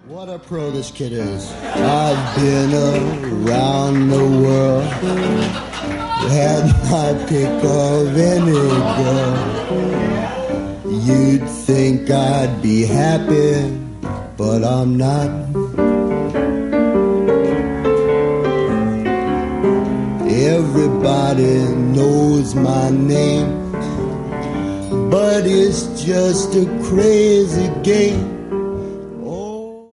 What a pro this kid is. I've been around the world, had my pick of any girl. You'd think I'd be happy, but I'm not. Everybody knows my name, but it's just a crazy game.